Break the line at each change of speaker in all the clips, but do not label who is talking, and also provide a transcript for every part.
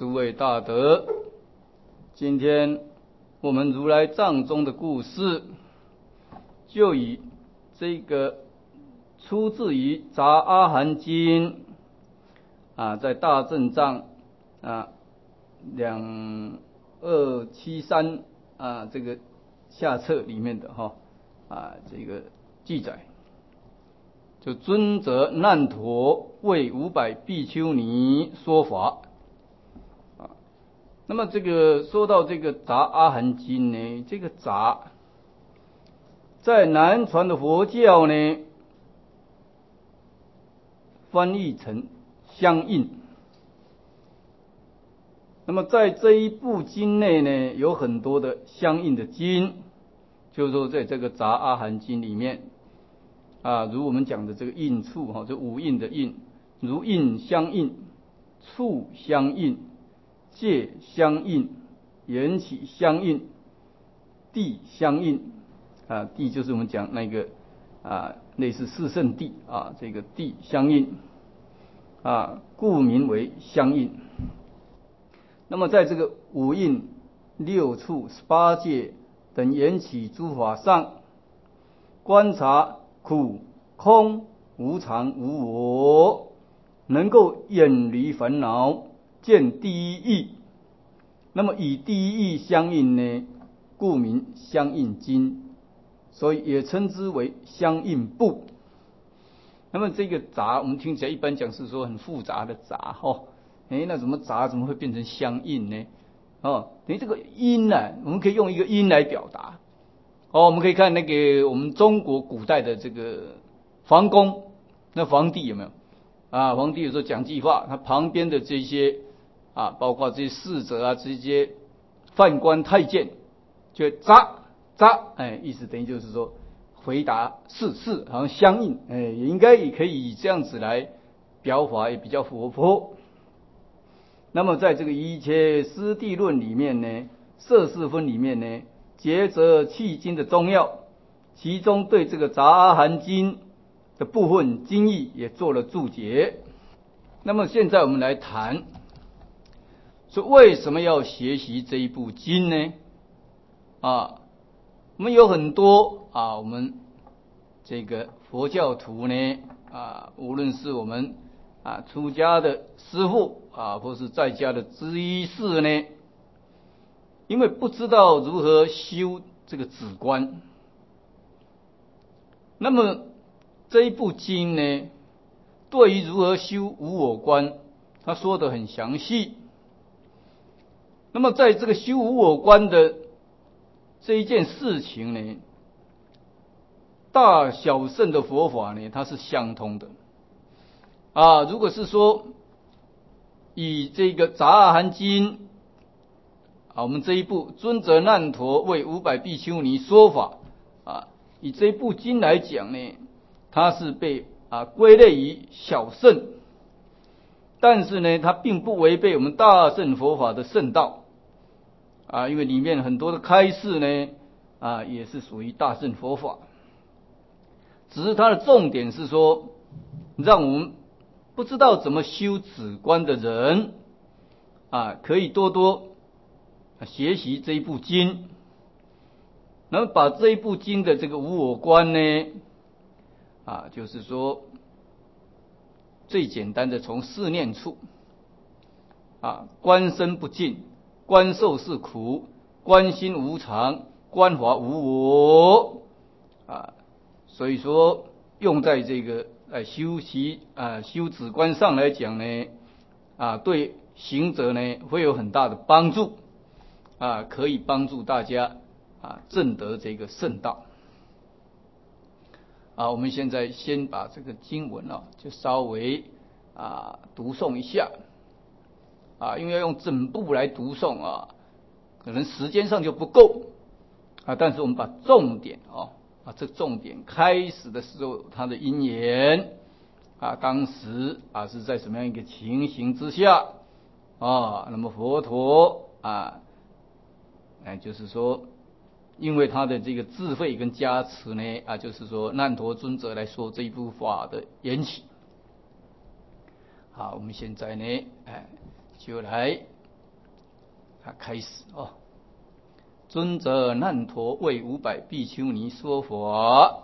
诸位大德，今天我们如来藏中的故事，就以这个出自于《杂阿含经》在大正藏2273这个下册里面的这个记载，就尊者难陀为500比丘尼说法。那么这个说到这个《杂阿含经》呢，这个杂在南传的佛教呢，翻译成相应。那么在这一部经内呢，有很多的相应的经，就是说在这个《杂阿含经》里面如我们讲的这个应处这五应的应，如应相应、处相应、界相应、缘起相应、地相应地就是我们讲那个类似四圣地这个地相应故名为相应。那么在这个五应、六处、18界等缘起诸法上，观察苦、空、无常、无我，能够远离烦恼，见第一义。那么以第一义相应呢，故名相应经，所以也称之为相应部。那么这个杂，我们听起来一般讲是说很复杂的杂那怎么杂怎么会变成相应呢？等于这个音呢，我们可以用一个音来表达。我们可以看那个我们中国古代的这个皇宫，那皇帝有没有皇帝有时候讲句话，他旁边的这些包括这些侍者这些犯官太监，就杂，意思等于就是说回答是，好像相应，也可以以这样子来表法，也比较活泼。那么在这个一切师地论里面呢，摄事分里面呢，抉择契经的中要，其中对这个杂阿含经的部分经义也做了注解。那么现在我们来谈，说为什么要学习这一部经呢？我们有很多我们这个佛教徒呢无论是我们出家的师父或是在家的知依士呢，因为不知道如何修这个止观，那么这一部经呢，对于如何修无我观，他说得很详细。那么在这个修无我观的这一件事情呢，大小乘的佛法呢，它是相通的如果是说以这个《杂阿含经》我们这一部尊者难陀为500比丘尼说法以这一部经来讲呢，它是被归类于小乘，但是呢，它并不违背我们大乘佛法的圣道因为里面很多的开示呢也是属于大乘佛法，只是它的重点是说，让我们不知道怎么修止观的人可以多多学习这一部经，那么把这一部经的这个无我观呢就是说最简单的从四念处观身不净，观受是苦，观心无常，观法无我所以说用在这个修止观上来讲呢对行者呢会有很大的帮助可以帮助大家证得这个圣道我们现在先把这个经文就稍微读诵一下因为要用整部来读诵可能时间上就不够但是我们把重点这重点开始的时候它的因缘当时是在什么样一个情形之下那么佛陀就是说因为他的这个智慧跟加持呢就是说难陀尊者来说这一部法的缘起。好，我们现在呢就来他开始尊者难陀为500比丘尼说法。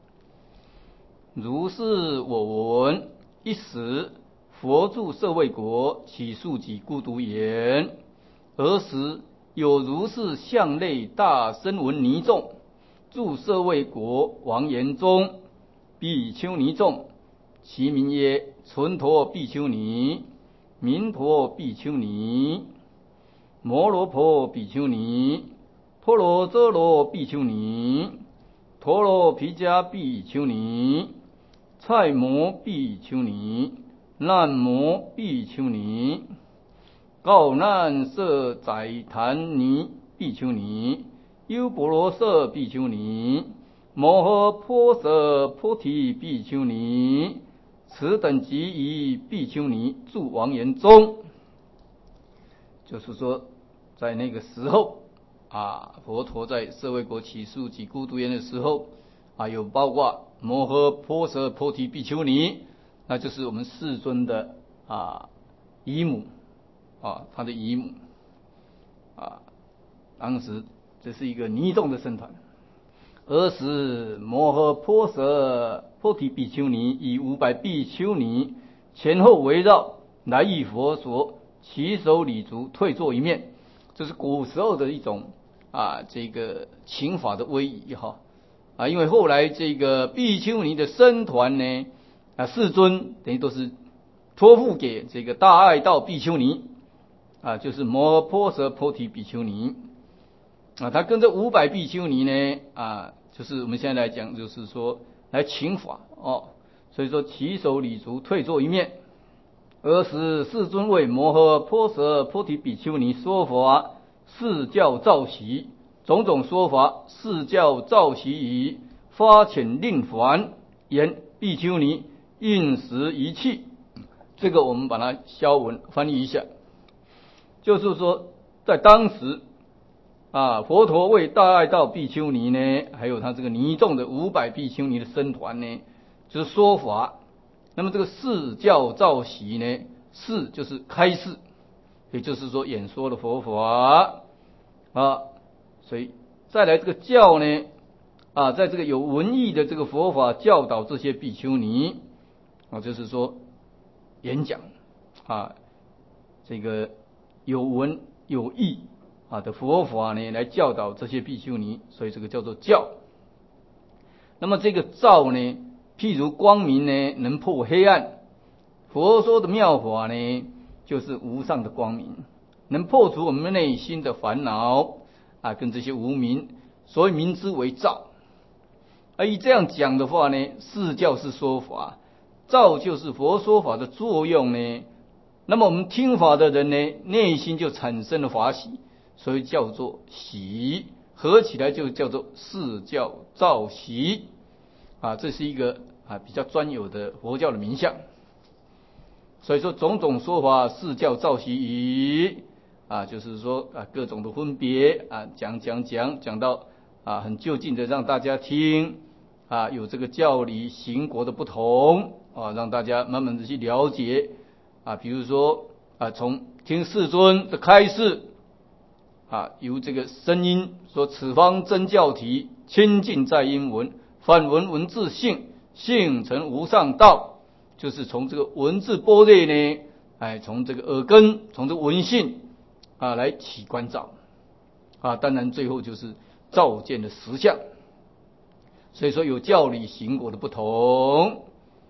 如是我闻，一时佛住舍卫国，起数己孤独言：尔时有如是相类大声闻尼众，住舍卫国王言中，比丘尼众，其名曰纯陀比丘尼、明陀比丘尼、摩罗婆比丘尼、婆罗遮罗比丘尼、陀罗毗迦比丘尼、蔡摩比丘尼、难摩比丘尼、告难色宰檀尼比丘尼、优婆罗舍比丘尼、摩诃婆舍菩提比丘尼，此等及以比丘尼住王言中。就是说，在那个时候佛陀在舍卫国起数己孤独言的时候有包括摩诃婆舍菩提比丘尼，那就是我们世尊的姨母他的姨母当时这是一个尼众的僧团。尔时摩诃婆舍菩提比丘尼以500比丘尼前后围绕，来诣佛所，起手礼足，退坐一面。这是古时候的一种这个请法的威仪因为后来这个比丘尼的僧团呢世尊等于都是托付给这个大爱道比丘尼就是摩诃婆舍菩提比丘尼他跟这500比丘尼呢就是我们现在来讲，就是说来请法所以说起手礼足，退坐一面。尔时世尊为摩诃婆舍菩提比丘尼说法，示教造习，种种说法，示教造习已，发遣令还，言比丘尼应时一气。这个我们把它消文翻译一下，就是说在当时佛陀为大爱道比丘尼呢，还有他这个尼众的500比丘尼的僧团呢，就是说法。那么这个示教造习呢，示就是开示，也就是说演说的佛法所以再来这个教呢在这个有文义的这个佛法教导这些比丘尼就是说演讲这个有文有义的佛法呢，来教导这些比丘尼，所以这个叫做教。那么这个照呢，譬如光明呢能破黑暗，佛说的妙法呢就是无上的光明，能破除我们内心的烦恼跟这些无明，所以名之为照。以这样讲的话呢，示教是说法，照就是佛说法的作用呢，那么我们听法的人呢，内心就产生了法喜，所以叫做喜，合起来就叫做示教造喜这是一个比较专有的佛教的名相。所以说种种说法，示教造喜已就是说各种的分别讲到很就近的让大家听有这个教理行果的不同让大家慢慢的去了解比如说从听世尊的开示由这个声音说此方真教体，清净在因文，反文文字性，性成无上道，就是从这个文字般若呢从这个耳根，从这个文性来起观照当然最后就是照见的实相。所以说有教理行果的不同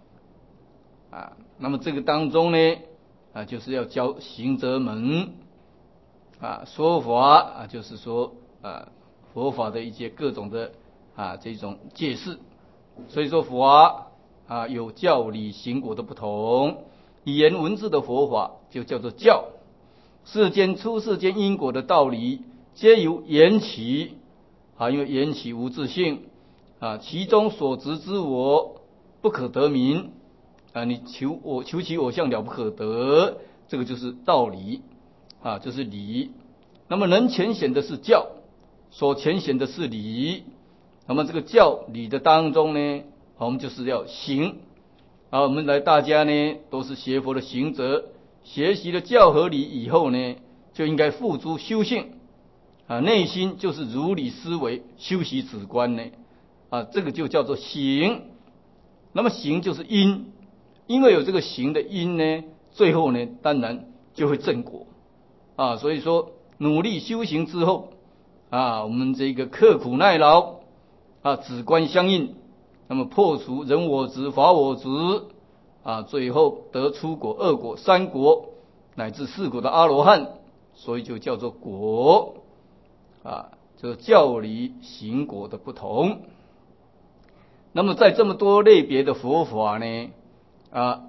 那么这个当中呢就是要教行者门说法就是说佛法的一些各种的这种解释。所以说法有教理行果的不同，语言文字的佛法就叫做教。世间出世间因果的道理，皆由缘起因为缘起无自性其中所执之我不可得名你求其我相了不可得，这个就是道理这是理。那么能浅显的是教，所浅显的是理。那么这个教理的当中呢，我们就是要行我们大家呢都是学佛的行者，学习了教和理以后呢， 就应该付诸修性啊，内心就是如理思维，修习止观呢啊，这个就叫做行。那么行就是因，因为有这个行的因呢，最后呢当然就会正果啊。所以说努力修行之后啊，我们这个刻苦耐劳啊，止观相应，那么破除人我执、法我执啊，最后得出果、二果、三果乃至四果的阿罗汉，所以就叫做果啊，这教理行果的不同。那么在这么多类别的佛法呢啊，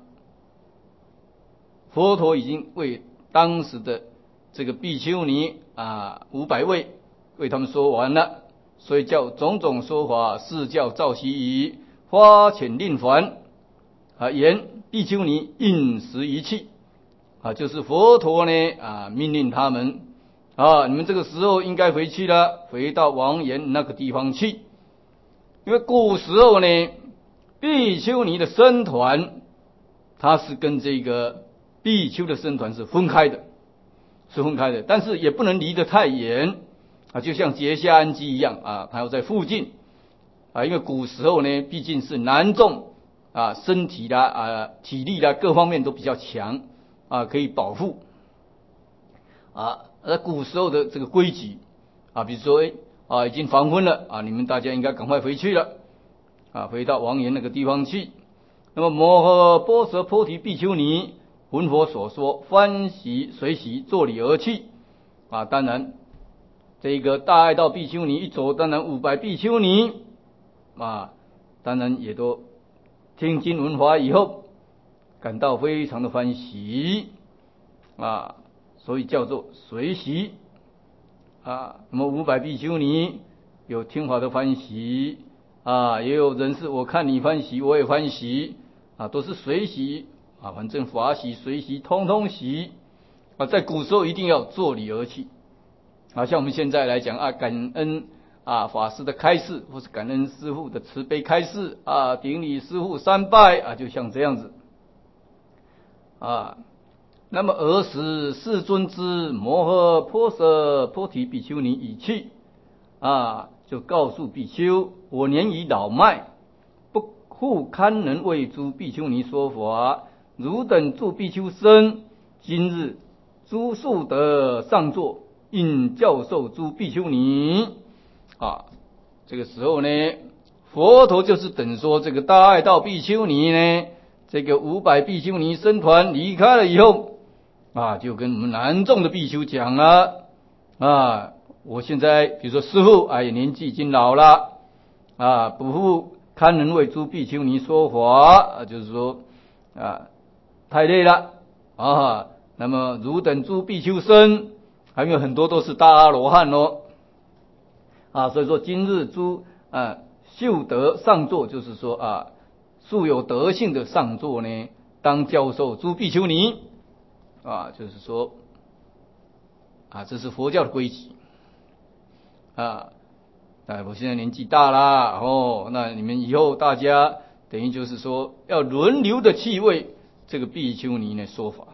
佛陀已经为当时的这个比丘尼啊500位为他们说完了，所以叫种种说法，是教照习仪，花浅令凡啊，言比丘尼应时一去啊，就是佛陀呢啊命令他们啊，你们这个时候应该回去了，回到王岩那个地方去。因为古时候呢，比丘尼的僧团，它是跟这个比丘的僧团是分开的，但是也不能离得太远啊，就像结夏安基一样啊，它要在附近啊，因为古时候呢，毕竟是男众啊，身体啦啊、体力啦各方面都比较强啊，可以保护啊。古时候的这个规矩啊，比如说已经黄昏了啊，你们大家应该赶快回去了啊，回到王岩那个地方去。那么摩诃波舍波提比丘尼闻佛所说，欢喜随喜，作礼而去啊。当然，这个大爱道比丘尼一走，当然500比丘尼啊，当然也都听经闻法以后，感到非常的欢喜啊，所以叫做随喜啊。那么500比丘尼有听法的欢喜啊，也有人是我看你欢喜，我也欢喜啊，都是随喜啊，反正法喜随喜通通喜啊。在古时候一定要作礼而去啊，像我们现在来讲啊，感恩啊法师的开示，或是感恩师父的慈悲开示啊，顶礼师父三拜啊，就像这样子啊。那么尔时世尊之摩诃波舍波提比丘尼已去啊，就告诉比丘，我年已老迈，不复堪能为诸比丘尼说法，汝等诸比丘僧，今日诸速得上座，应教授诸比丘尼啊。这个时候呢，佛陀就是等说这个大爱道比丘尼呢，这个500比丘尼僧团离开了以后啊，就跟我们南众的比丘讲了啊，我现在比如说师父年纪已经老了啊，不复堪能为诸比丘尼说法就是说啊太累了啊。那么汝等诸比丘僧，还有很多都是大阿罗汉哦啊，所以说今日诸秀德上座，就是说啊素有德性的上座呢，当教授诸比丘尼啊，就是说啊，这是佛教的规矩啊。我现在年纪大啦哦，那你们以后大家等于就是说要轮流的去为这个比丘尼呢说法。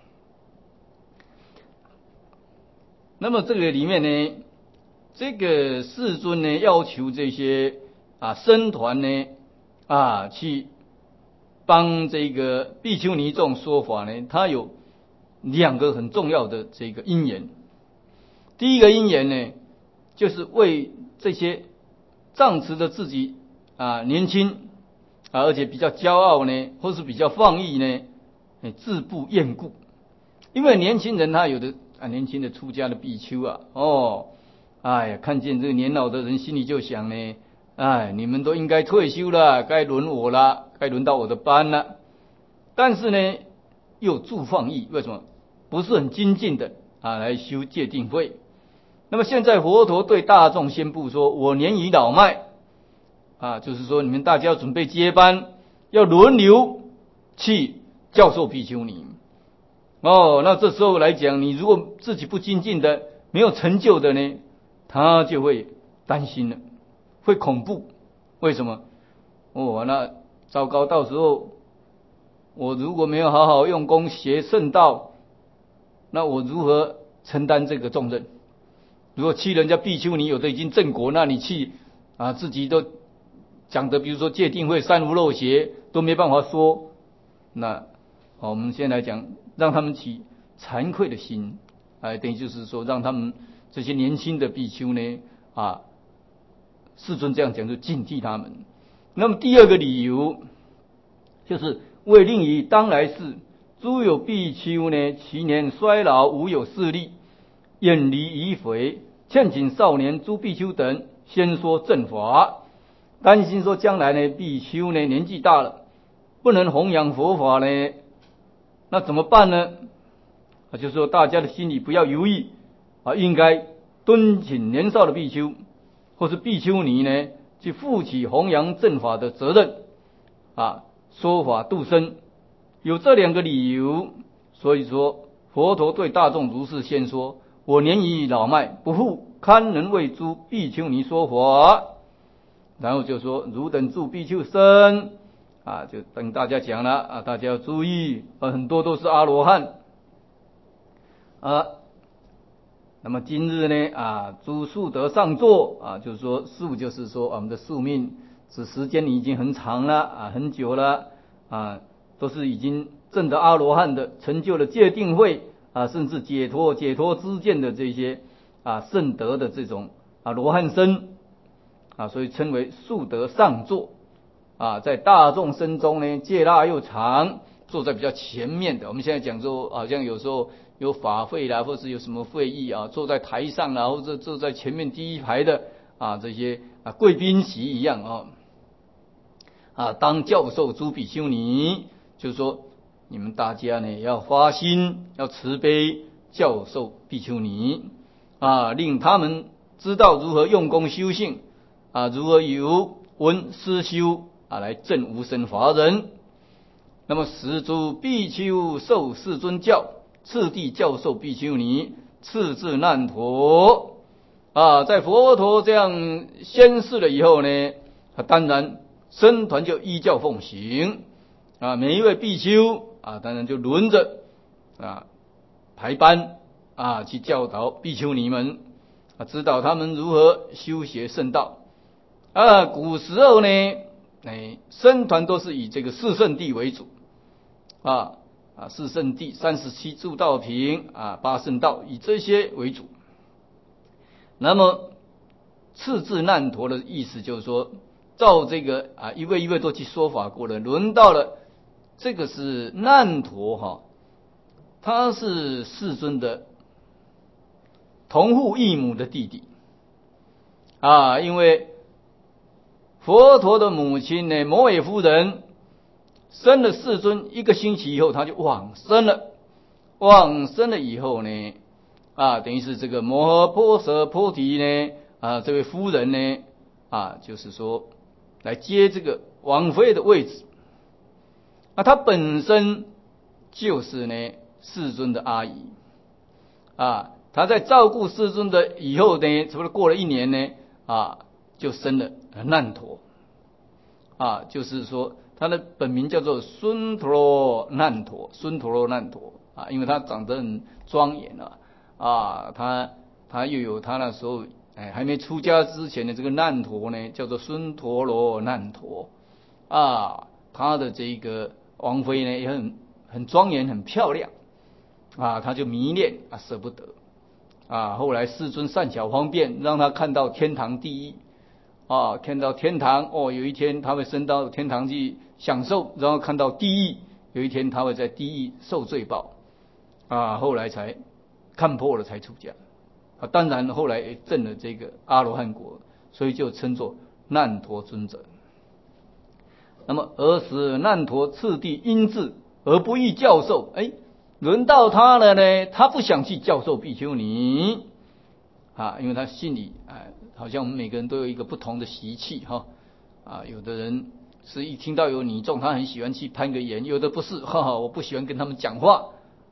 那么这个里面呢，这个世尊呢要求这些僧团呢去帮这个比丘尼众说法呢，它有2个很重要的这个因缘。第一个因缘呢，就是为这些仗持着自己年轻而且比较骄傲呢，或是比较放逸呢，自不厌故。因为年轻人他有的年轻的出家的比丘看见这个年老的人，心里就想呢，你们都应该退休了，该轮我了，该轮到我的班了。但是呢，又自放逸，为什么？不是很精进的来修戒定慧。那么现在佛陀对大众宣布说，我年已老迈就是说你们大家要准备接班，要轮流去教授比丘尼那这时候来讲，你如果自己不精进的，没有成就的呢，他就会担心了，会恐怖。为什么？那糟糕，到时候我如果没有好好用功学圣道，那我如何承担这个重任。如果去人家比丘尼，有的已经正果，那你去自己都讲的，比如说戒定慧、三无漏学都没办法说，那我们先来讲，让他们起惭愧的心，等于就是说，让他们这些年轻的比丘呢，世尊这样讲，就警惕他们。那么第二个理由，就是为令于当来世，诸有比丘呢，其年衰老，无有势力，远离仪肥，劝请少年诸比丘等先说正法，担心说将来呢，比丘呢年纪大了，不能弘扬佛法呢，那怎么办呢？就是说大家的心里不要犹豫应该敦请年少的比丘或是比丘尼呢，去负起弘扬正法的责任说法度生。有这两个理由，所以说佛陀对大众如是先说：我年已老迈，不复堪能为诸比丘尼说法。然后就说汝等诸比丘僧就等大家讲了大家要注意很多都是阿罗汉那么今日呢诸宿德上座就是说宿就是说我们的宿命，此时间已经很长了很久了都是已经证得阿罗汉的，成就了戒定慧甚至解脱知见的这些圣德的这种罗汉僧所以称为宿德上座在大众僧中呢，戒腊又长，坐在比较前面的。我们现在讲说好像有时候有法会啦，或是有什么会议坐在台上啦，或者坐在前面第一排的这些贵宾席一样当教授诸比丘尼，就是说你们大家呢要发心，要慈悲教授比丘尼令他们知道如何用功修行如何由闻思修来证无生法忍。那么十诸比丘受世尊教，次第教授比丘尼，次至难陀在佛陀这样宣示了以后呢，当然僧团就依教奉行每一位比丘当然就轮着排班去教导比丘尼们指导他们如何修学圣道古时候呢僧团都是以这个四圣谛为主四圣谛、37助道品八圣道，以这些为主。那么次至难陀的意思就是说，照这个一位一位都去说法过了，轮到了这个是难陀他是世尊的同父异母的弟弟因为佛陀的母亲呢，摩耶夫人生了世尊1个星期以后，他就往生了。往生了以后呢，等于是这个摩诃波舍波提呢，这位夫人呢，就是说来接这个王妃的位置。她本身就是呢世尊的阿姨她在照顾世尊的以后呢，差不多过了1年呢，就生了难陀就是说他的本名叫做孙陀罗难陀，因为他长得很庄严他又有他那时候还没出家之前的这个难陀呢，叫做孙陀罗难陀他的这个王妃呢也很庄严很漂亮他就迷恋舍不得后来世尊善巧方便，让他看到天堂地狱看到天堂有一天他会升到天堂去享受，然后看到地狱，有一天他会在地狱受罪报后来才看破了才出家当然后来也证了这个阿罗汉果，所以就称作难陀尊者。那么尔时难陀次第因智而不欲教授轮到他了呢，他不想去教授比丘尼因为他心里好像我们每个人都有一个不同的习气有的人是一听到有女众，他很喜欢去攀个岩，有的不是我不喜欢跟他们讲话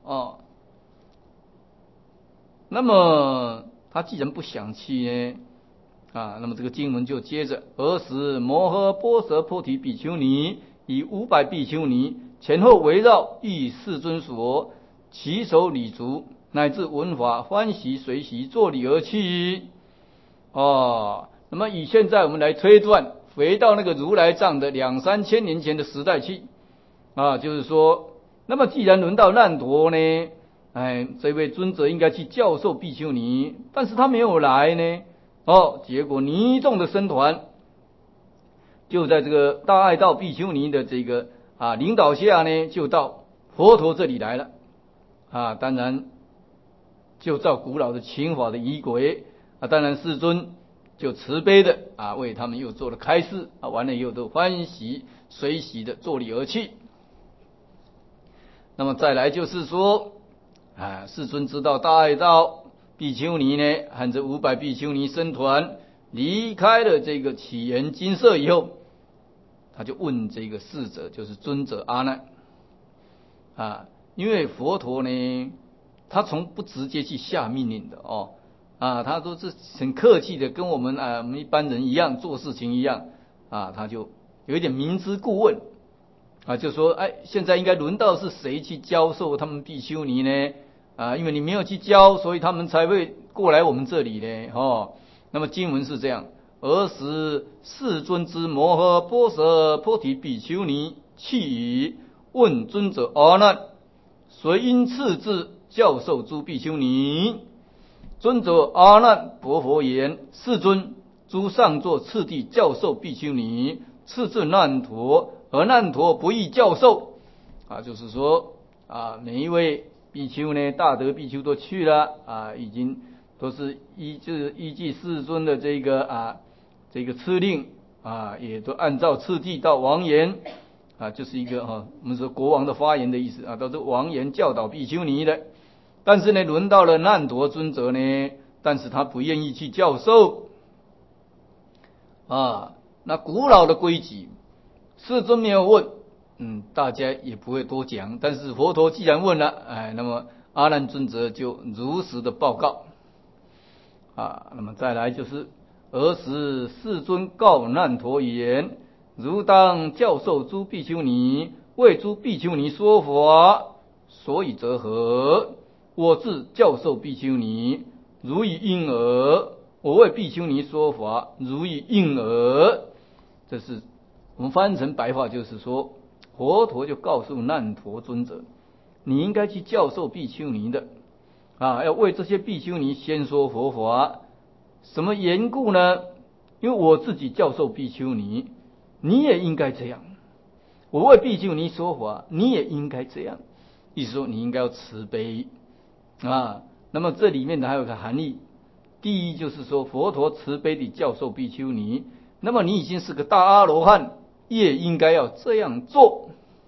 那么他既然不想去呢那么这个经文就接着尔时摩诃波舍波提比丘尼以500比丘尼前后围绕，依世尊所，其手礼足， 乃至闻法欢喜随喜作礼而去。那么以现在我们来推断，回到那个如来藏的2、3千年前的时代去就是说，那么既然轮到难陀呢，这位尊者应该去教授比丘尼，但是他没有来呢。结果尼众的僧团就在这个大爱道比丘尼的这个领导下呢，就到佛陀这里来了。当然就照古老的请法的仪轨当然世尊就慈悲的为他们又做了开示完了以后都欢喜随喜的作礼而去。那么再来就是说世尊知道大爱道比丘尼呢和这500比丘尼僧团离开了这个祇园精舍以后，他就问这个侍者，就是尊者阿难因为佛陀呢他从不直接去下命令的他都是很客气的，跟我们一般人一样做事情一样他就有一点明知故问就说现在应该轮到是谁去教授他们比丘尼呢因为你没有去教，所以他们才会过来我们这里呢那么经文是这样：尔时世尊之摩诃波舍波提比丘尼去矣，问尊者阿难，谁因次至教授诸比丘尼？尊者阿难白佛言：世尊，诸上座次第教授比丘尼，次至难陀，而难陀不易教授就是说每一位比丘呢，大德比丘都去了已经都是依据世尊的这个敕令也都按照次第到王言就是一个我们说国王的发言的意思都是王言教导比丘尼的。但是呢，轮到了难陀尊者呢，但是他不愿意去教授那古老的规矩，世尊没有问，大家也不会多讲。但是佛陀既然问了，那么阿难尊者就如实的报告那么再来就是尔时世尊告难陀言：如当教授诸比丘尼，为诸比丘尼说法，所以则何？我自教授比丘尼，如以婴儿；我为比丘尼说法，如以婴儿。这是我们翻成白话，就是说佛陀就告诉难陀尊者，你应该去教授比丘尼的要为这些比丘尼先说佛法。什么缘故呢？因为我自己教授比丘尼，你也应该这样。我为比丘尼说法，你也应该这样。意思说你应该要慈悲那么这里面的还有个含义，第一就是说佛陀慈悲地教授比丘尼，那么你已经是个大阿罗汉，也应该要这样做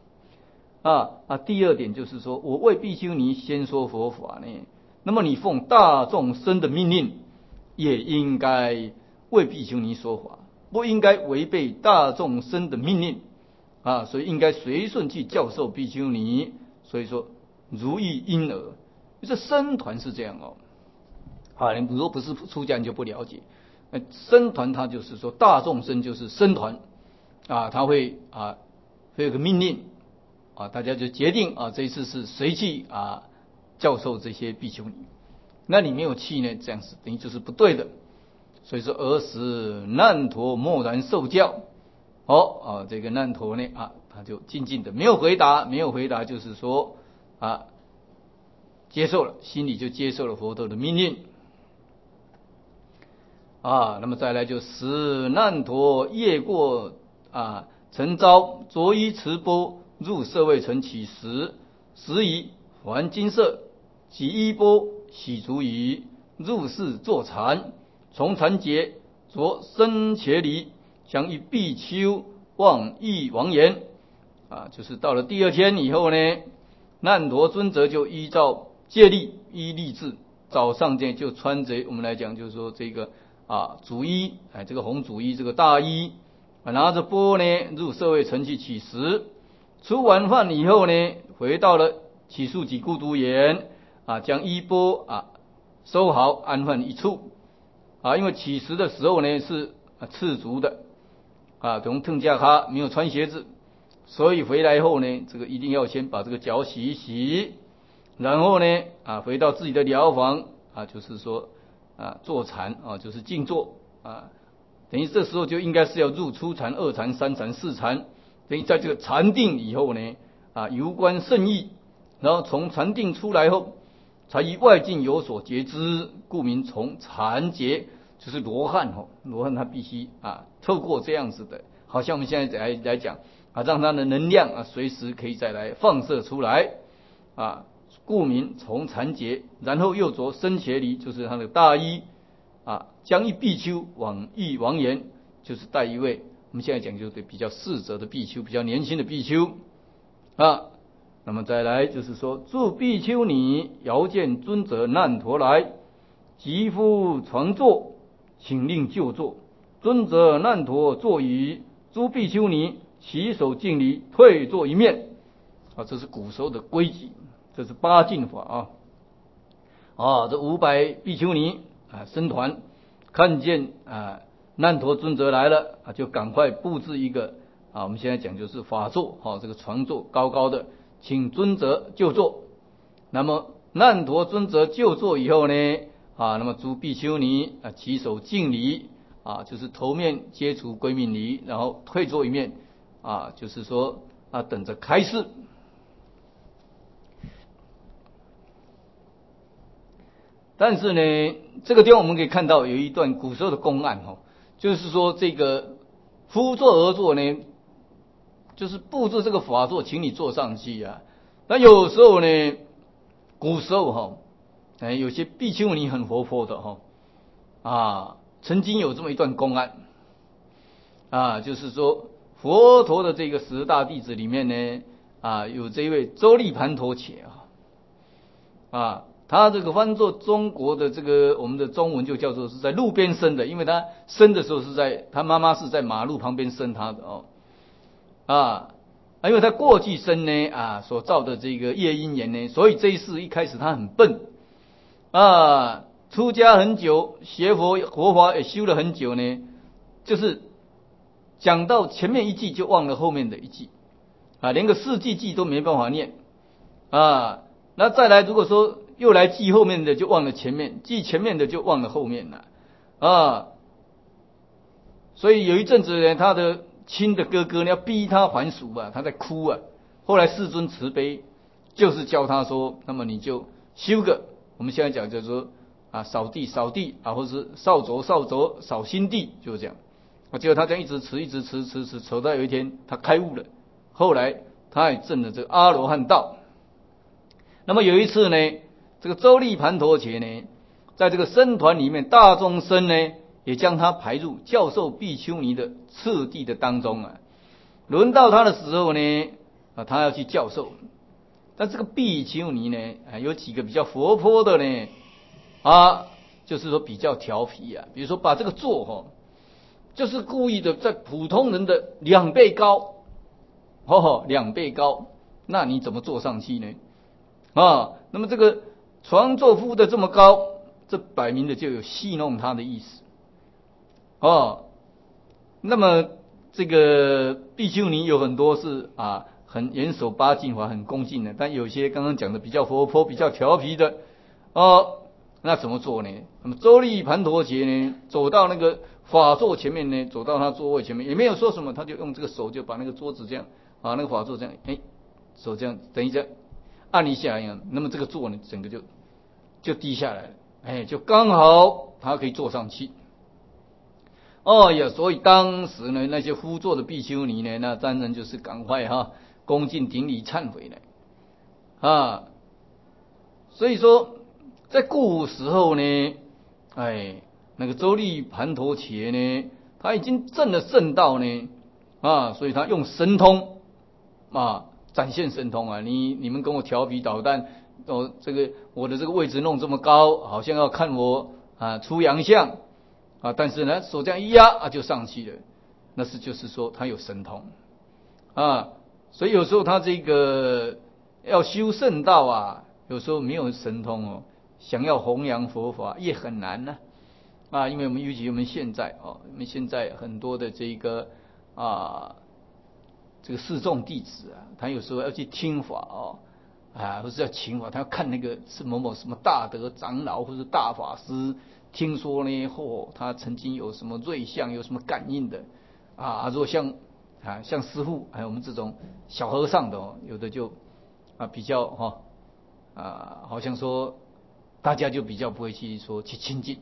第二点就是说，我为比丘尼先说佛法呢，那么你奉大众生的命令，也应该为比丘尼说法，不应该违背大众生的命令所以应该随顺去教授比丘尼。所以说如意婴儿，这僧团是这样你如果不是出家，你就不了解。僧团他就是说大众生就是僧团他会有个命令大家就决定这一次是谁去教授这些比丘尼。那你没有去呢，这样子等于就是不对的。所以说尔时难陀默然受教这个难陀呢他就静静的没有回答就是说接受了，心里就接受了佛陀的命令那么再来就使难陀夜过晨朝，着衣持钵入舍卫城乞食，食已还金舍，即衣钵洗足矣，入室坐禅，从禅节着僧伽梨，将一比丘望忆王言就是到了第二天以后呢，难陀尊者就依照戒律依例制，早上呢就穿着我们来讲就是说这个主衣这个红主衣这个大衣拿着钵呢入舍卫城去乞食。吃完饭以后呢，回到了祇树给孤独园将衣钵收好安放一处因为乞食的时候呢是赤足的从腾加哈没有穿鞋子，所以回来后呢，这个一定要先把这个脚洗一洗然后呢回到自己的疗房就是说坐禅就是静坐等于这时候就应该是要入初禅、二禅、三禅、四禅，等于在这个禅定以后呢游观圣意，然后从禅定出来后，才以外境有所觉知，故名从禅觉。就是罗汉罗汉他必须透过这样子的，好像我们现在来讲让他的能量随时可以再来放射出来故名从禅觉。然后又着僧伽梨，就是他的大衣将一比丘往诣王言，就是带一位我们现在讲就是比较适者的比丘，比较年轻的比丘那么再来就是说，诸比丘尼遥见尊者难陀来，即复传坐，请令就坐。尊者难陀坐于诸比丘尼起手敬礼，退坐一面这是古时候的规矩，这是八敬法这500比丘尼僧团看见难陀尊者来了就赶快布置一个我们现在讲就是法座这个床座高高的，请尊者就坐。那么难陀尊者就坐以后呢那么诸比丘尼起手敬礼就是头面接触归命礼，然后退坐一面就是说等着开示。但是呢，这个地方我们可以看到有一段古时候的公案就是说这个夫座而坐呢，就是布置这个法座，请你坐上去那有时候呢，古时候有些比丘尼很活泼的曾经有这么一段公案就是说佛陀的这个10大弟子里面呢有这一位周利盘陀伽他这个翻作中国的这个我们的中文就叫做是在路边生的，因为他生的时候是在他妈妈是在马路旁边生他的因为他过去生呢所造的这个业因缘呢，所以这一世一开始他很笨出家很久，学佛法也修了很久呢，就是讲到前面一句就忘了后面的一句连个4句都没办法念那再来如果说又来记后面的就忘了前面，记前面的就忘了后面了所以有一阵子呢，他的亲的哥哥呢要逼他还俗他在哭后来世尊慈悲，就是教他说，那么你就修个我们现在讲就是说扫地或者是扫帚扫心地，就是这样结果他这样一直持走到有一天他开悟了，后来他也证了这个阿罗汉道。那么有一次呢，这个周利盘陀伽呢，在这个僧团里面，大众僧呢也将他排入教授比丘尼的次第的当中轮到他的时候呢他要去教授。但这个比丘尼呢有几个比较活泼的呢就是说比较调皮比如说把这个座就是故意的在普通人的2倍高2倍高，那你怎么坐上去呢那么这个床座铺的这么高，这摆明的就有戏弄他的意思那么这个比丘尼有很多是很严守八敬法，很恭敬的，但有些刚刚讲的比较活泼比较调皮的那怎么做呢？那么周利盘陀伽呢走到那个法座前面呢，走到他座位前面，也没有说什么，他就用这个手就把那个桌子这样那个法座这样手这样等一下按一下那么这个座呢整个就低下来了就刚好他可以坐上去所以当时呢那些夫座的比丘尼呢，那当然就是赶快恭敬顶礼忏悔了所以说在古时候呢那个周利盘陀伽呢他已经证了圣道呢所以他用神通展现神通你们跟我调皮捣蛋这个我的这个位置弄这么高，好像要看我出洋相但是呢手这样一压就上去了，那是就是说他有神通所以有时候他这个要修圣道有时候没有神通想要弘扬佛法也很难因为尤其我们现在我们现在很多的这个这个示众弟子他有时候要去听法或是要请法，他要看那个是某某什么大德长老或是大法师，听说呢，他曾经有什么瑞相，有什么感应的如果像师父，还有我们这种小和尚的有的就比较好像说大家就比较不会去亲近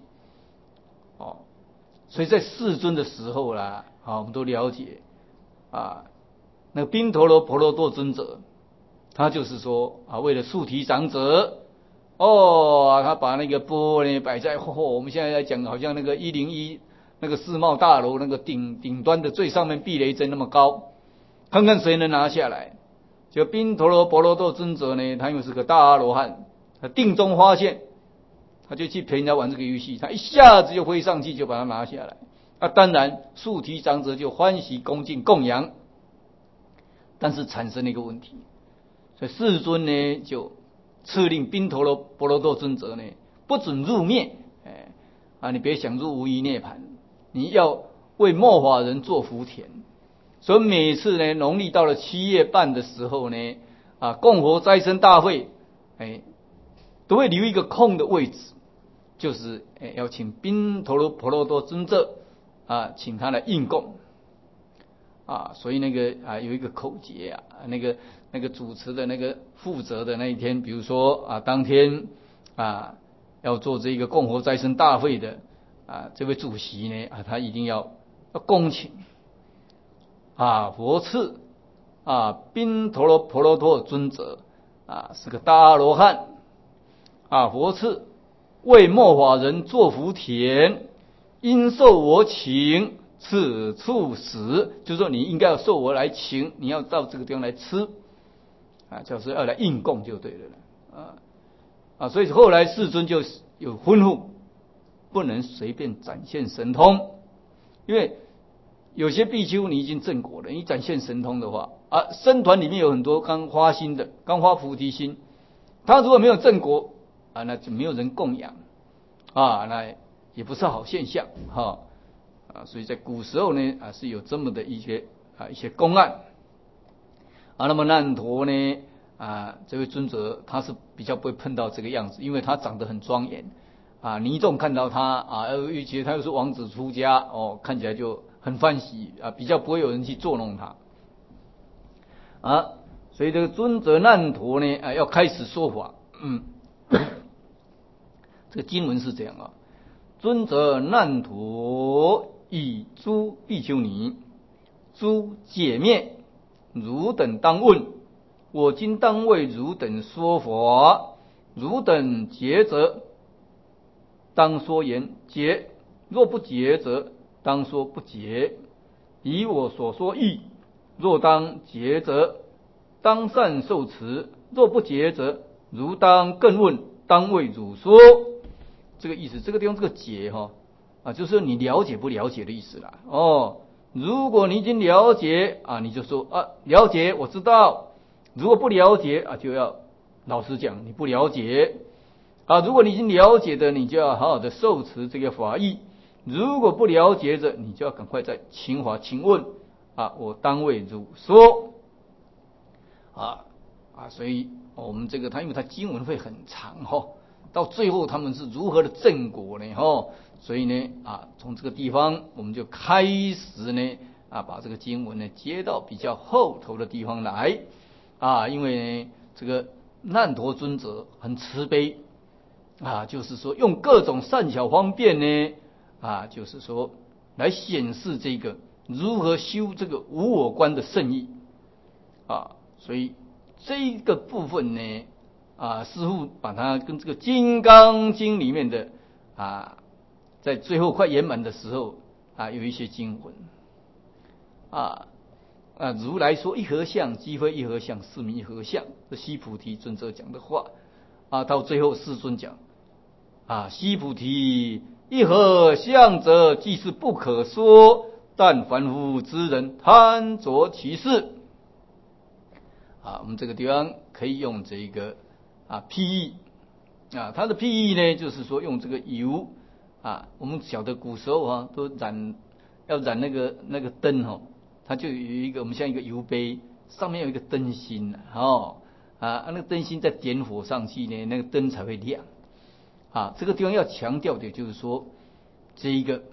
所以在世尊的时候啦，我们都了解那个宾陀罗婆罗多尊者，他就是说为了树提长者他把那个钵呢摆在我们现在在讲，好像那个101那个世贸大楼那个顶端的最上面避雷针那么高，看看谁能拿下来。就宾陀罗婆罗多尊者呢，他因为是个大阿罗汉，他定中发现，他就去陪人家玩这个游戏，他一下子就飞上去就把它拿下来。当然树提长者就欢喜恭敬供养，但是产生了一个问题，所以世尊呢就敕令宾陀罗婆罗多尊者呢不准入灭，你别想入无余涅槃，你要为末法人做福田。所以每次呢，农历到了7月半的时候呢，供佛斋僧大会，都会留一个空的位置，就是要请宾陀罗婆罗多尊者请他来应供所以那个有一个口诀那个主持的那个负责的那一天，比如说当天要做这个供佛斋僧大会的这位主席呢他一定要恭请佛赐宾陀罗婆罗多尊者是个大阿罗汉佛赐为末法人做福田，应受我请，此处食，就是说你应该要受我来请，你要到这个地方来吃就是要来应供就对了所以后来世尊就有吩咐，不能随便展现神通，因为有些比丘你已经证果了，你展现神通的话僧团里面有很多刚发心的，刚发菩提心，他如果没有证果那就没有人供养那也不是好现象所以在古时候呢是有这么的一些公案那么难陀呢这位尊者他是比较不会碰到这个样子，因为他长得很庄严尼众看到他尤其他又是王子出家看起来就很欢喜比较不会有人去作弄他所以这个尊者难陀呢要开始说法这个经文是这样尊者难陀以诸比丘尼，诸解灭，汝等当问，我今当为汝等说法，汝等解者当说言解，若不解者当说不解。以我所说义，若当解者当善受持，若不解者如当更问，当为汝说。这个意思，这个地方这个解就是说你了解不了解的意思啦如果你已经了解你就说了解我知道，如果不了解就要老实讲你不了解如果你已经了解的，你就要好好的受持这个法义，如果不了解的，你就要赶快再请法请问我当为汝说所以我们这个因为它经文会很长到最后他们是如何的正果呢所以呢从这个地方我们就开始呢把这个经文呢接到比较后头的地方来因为呢这个难陀尊者很慈悲就是说用各种善巧方便呢就是说来显示这个如何修这个无我观的圣意所以这个部分呢师父把它跟这个《金刚经》里面的在最后快圆满的时候有一些经文如来说一合相，即非一合相，是名一合相，这须菩提尊者讲的话到最后世尊讲须菩提，一合相者，即是不可说，但凡夫之人贪着其事我们这个地方可以用这个譬喻它的譬喻呢，就是说用这个油我们晓得古时候都要染那个灯它就有一个我们像一个油杯，上面有一个灯芯那个灯芯再点火上去呢，那个灯才会亮。这个地方要强调的就是说，这一个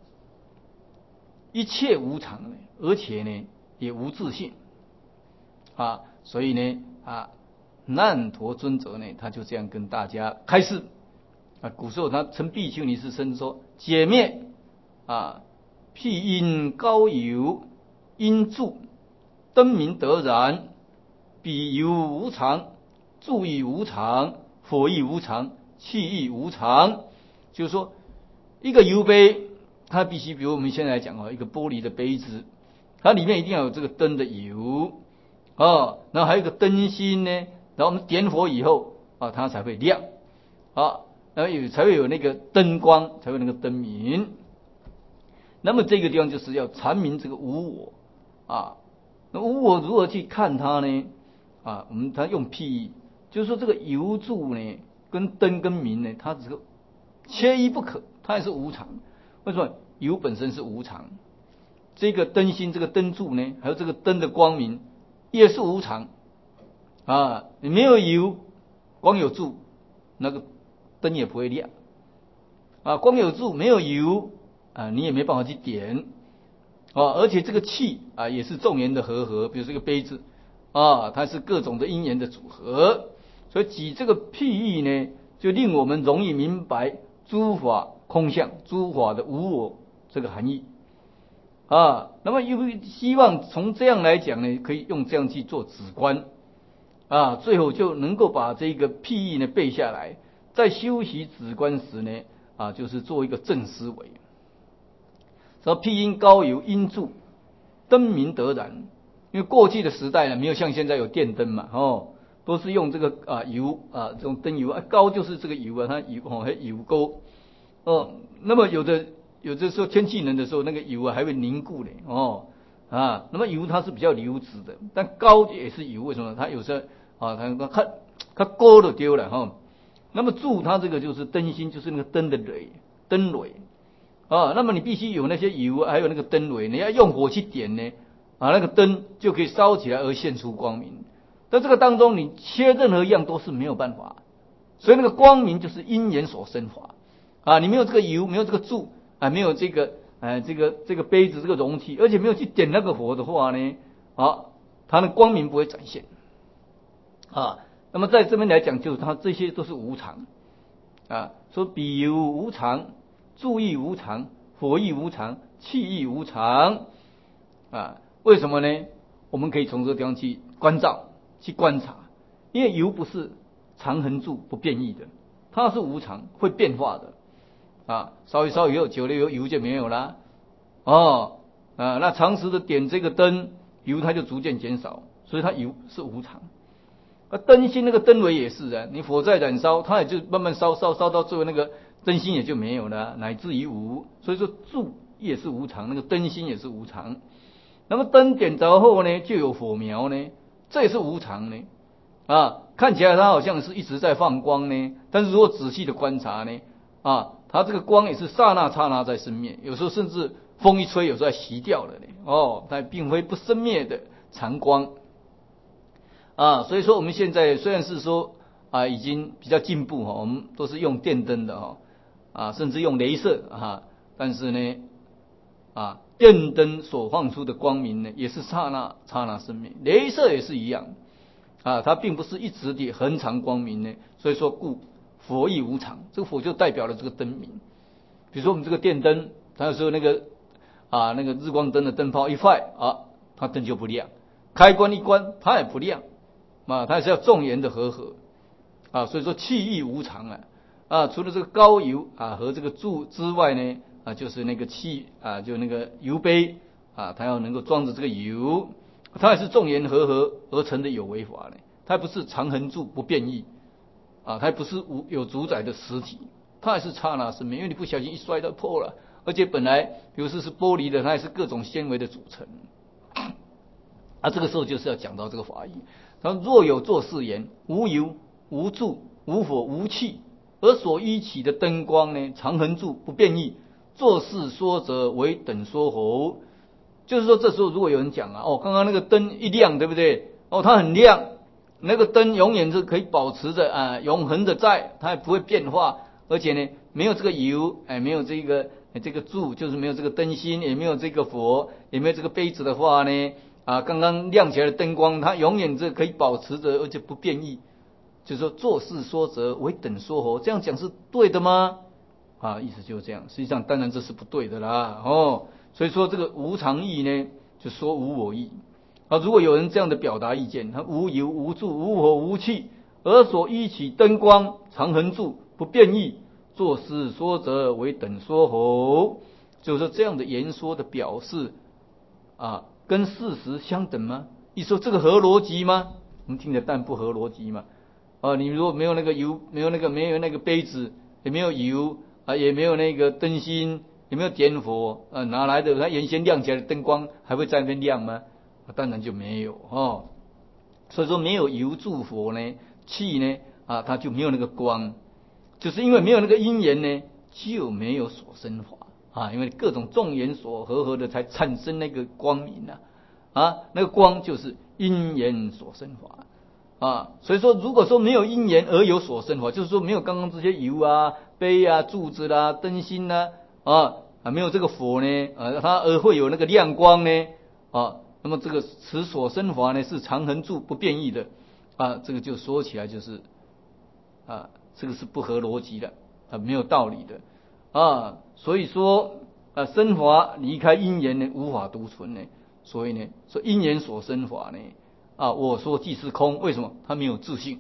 一切无常呢，而且呢也无自性。所以呢难陀尊者呢，他就这样跟大家开示。古时候他称比丘尼是声说解灭譬因高有因住灯明得然，彼有无常，住亦无常，火亦无常，气亦无常。就是说一个油杯，它必须比如我们现在来讲一个玻璃的杯子，它里面一定要有这个灯的油然后还有一个灯芯呢，然后我们点火以后它才会亮然后才会有那个灯光，才会有那个灯明。那么这个地方就是要阐明这个无我那无我如何去看它呢？他用譬喻，就是说这个油柱呢，跟灯跟明呢，它这个缺一不可，它也是无常。为什么？油本身是无常，这个灯芯、这个灯柱呢，还有这个灯的光明也是无常你没有油，光有柱，那个灯也不会亮光有柱没有油你也没办法去点而且这个气也是众缘的和，比如这个杯子它是各种的因缘的组合。所以举这个譬喻呢，就令我们容易明白诸法空相、诸法的无我这个含义那么又希望从这样来讲呢，可以用这样去做止观最后就能够把这个譬喻呢背下来，在修习止观时呢就是做一个正思维。说譬因高有因住灯明得然，因为过去的时代呢，没有像现在有电灯嘛都是用这个油这种灯油高就是这个油它油还油钩那么有的时候天气冷的时候，那个油还会凝固的那么油它是比较流质的，但高也是油，为什么？它有时候它勾了丢了那么柱它这个就是灯芯，就是那个灯的灯蕊那么你必须有那些油还有那个灯蕊，你要用火去点呢那个灯就可以烧起来而现出光明。在这个当中你缺任何一样都是没有办法，所以那个光明就是因缘所生法你没有这个油，没有这个柱没有这个这个杯子这个容器，而且没有去点那个火的话呢它的光明不会展现那么在这边来讲，就是它这些都是无常说彼有无常，住亦无常，火亦无常，气亦无常为什么呢？我们可以从这个地方去关照去观察，因为油不是常恒住不变异的，它是无常会变化的烧一烧以后，久了以后油就没有啦那长时的点这个灯，油它就逐渐减少，所以它油是无常。灯芯那个灯蕊也是你火在燃烧，它也就慢慢烧到最后那个灯芯也就没有了乃至于无。所以说柱也是无常，那个灯芯也是无常。那么灯点着后呢，就有火苗呢，这也是无常呢看起来它好像是一直在放光呢，但是如果仔细的观察呢它这个光也是刹那在生灭，有时候甚至风一吹，有时候还熄掉了呢它并非不生灭的常光所以说我们现在虽然是说已经比较进步我们都是用电灯的甚至用雷射但是呢电灯所放出的光明呢，也是刹那生灭，雷射也是一样它并不是一直的恒常光明呢。所以说故佛亦无常，这个佛就代表了这个灯明。比如说我们这个电灯，它有时候那个那个日光灯的灯泡一坏它灯就不亮，开关一关它也不亮它也是要众缘的和所以说气亦无常除了这个高油和这个柱之外呢就是那个气就那个油杯它要能够装着这个油，它也是众缘和而成的有为法呢，它不是常恒住不变异它不是有主宰的实体，它也是刹那生灭，因为你不小心一摔到破了，而且本来比如说是玻璃的，它也是各种纤维的组成这个时候就是要讲到这个法义。他说若有作是言，无油无柱无火无气，而所依起的灯光呢，常恒住不变异，作是说则为等说否。就是说这时候如果有人讲刚刚那个灯一亮对不对它很亮那个灯永远是可以保持着永恒的在，它也不会变化，而且呢，没有这个油，没有这个柱，就是没有这个灯芯，也没有这个佛，也没有这个杯子的话呢，刚刚亮起来的灯光，它永远是可以保持着，而且不变异。就是说，做事说则为等说佛，这样讲是对的吗？意思就是这样。实际上，当然这是不对的啦。所以说这个无常义呢，就说无我义。如果有人这样的表达意见，他无有无住无火无气，而所依起灯光常恒住不变异，作事说则为等说佛，就是说这样的言说的表示跟事实相等吗？一说这个合逻辑吗？我们听着但不合逻辑嘛。你如果没有那个油，没有那个杯子，也没有油也没有那个灯芯，也没有点火哪来的它原先亮起来的灯光还会在那边亮吗？当然就没有所以说没有油助火呢，气呢它就没有那个光，就是因为没有那个因缘呢，就没有所生法因为各种众缘所合的才产生那个光明那个光就是因缘所生法所以说如果说没有因缘而有所生法，就是说没有刚刚这些油杯柱子啦灯芯啦没有这个火呢它而会有那个亮光呢那么这个此所生法呢是常恒住不变异的这个就说起来就是这个是不合逻辑的没有道理的所以说生法离开因缘呢无法独存呢，所以呢说因缘所生法呢我说即是空，为什么？他没有自性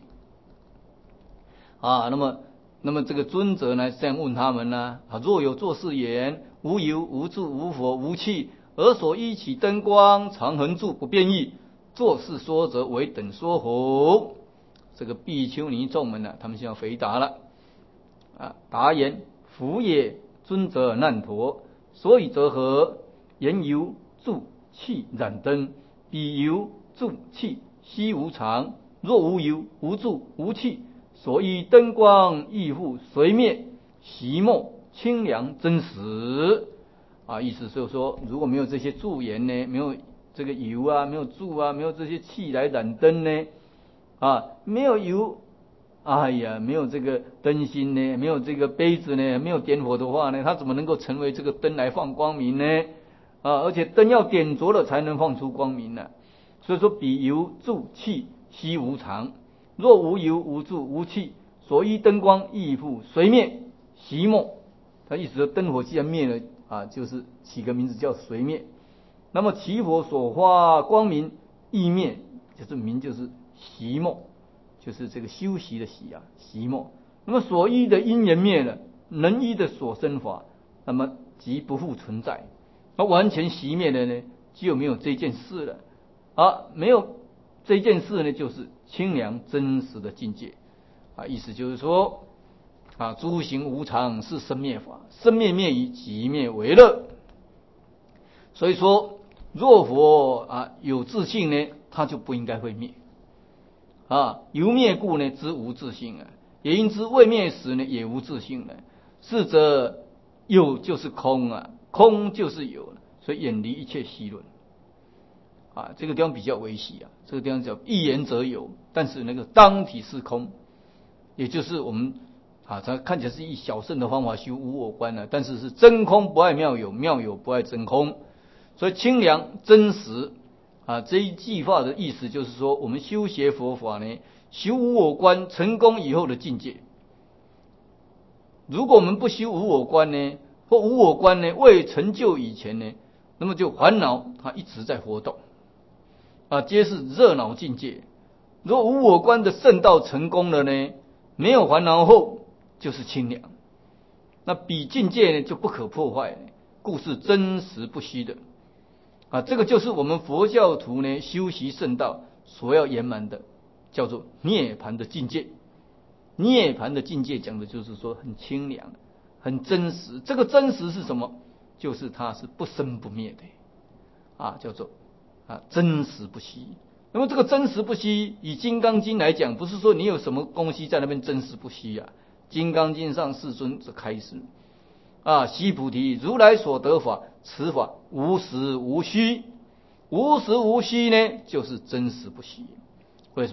那么这个尊者呢这样问他们呢若有作是言无有无住无火无气，而所依起灯光常恒住不变异，作是说则为等说佛。这个比丘尼众们呢他们就要回答了答言：夫也，尊者难陀。所以则何？言由住气染灯，彼由住气悉无常。若无由无住无气，所以灯光亦复随灭，习末清凉真实意思就是说，如果没有这些助缘呢，没有这个油没有柱没有这些气来染灯呢没有油没有这个灯芯呢，没有这个杯子呢，没有点火的话呢，它怎么能够成为这个灯来放光明呢而且灯要点着了才能放出光明呢所以说彼油柱气悉无常，若无油无柱无气，所依灯光亦复随灭，习末。他意思说灯火既然灭了就是起个名字叫随灭。那么起火所发光明亦灭，就是明就是习末，就是这个修习的习习末。那么所依的因缘灭了，能依的所生法，那么即不复存在。那完全熄灭了呢，就没有这件事了没有这件事呢，就是清凉真实的境界意思就是说诸行无常是生灭法，生灭灭以即灭为乐。所以说若佛有自性呢，他就不应该会灭由灭故呢知无自性也因之未灭时呢也无自性是则有就是空空就是有所以远离一切戏论这个地方比较微细这个地方叫一言则有，但是那个当体是空，也就是我们它看起来是以小乘的方法修无我观但是是真空不爱妙有，妙有不爱真空，所以清凉真实这一句话的意思就是说，我们修学佛法呢，修无我观成功以后的境界。如果我们不修无我观呢，或无我观呢未成就以前呢，那么就烦恼它一直在活动皆是热闹境界。若无我观的圣道成功了呢，没有烦恼后就是清凉，那彼境界呢就不可破坏故是真实不虚的这个就是我们佛教徒呢修习圣道所要圆满的，叫做涅槃的境界。涅槃的境界讲的就是说很清凉很真实，这个真实是什么？就是它是不生不灭的叫做真实不虚。那么这个真实不虚，以金刚经来讲，不是说你有什么东西在那边真实不虚金刚经上世尊则开示悉菩提，如来所得法，此法无实无虚。无实无虚呢，就是真实不虚。为什么？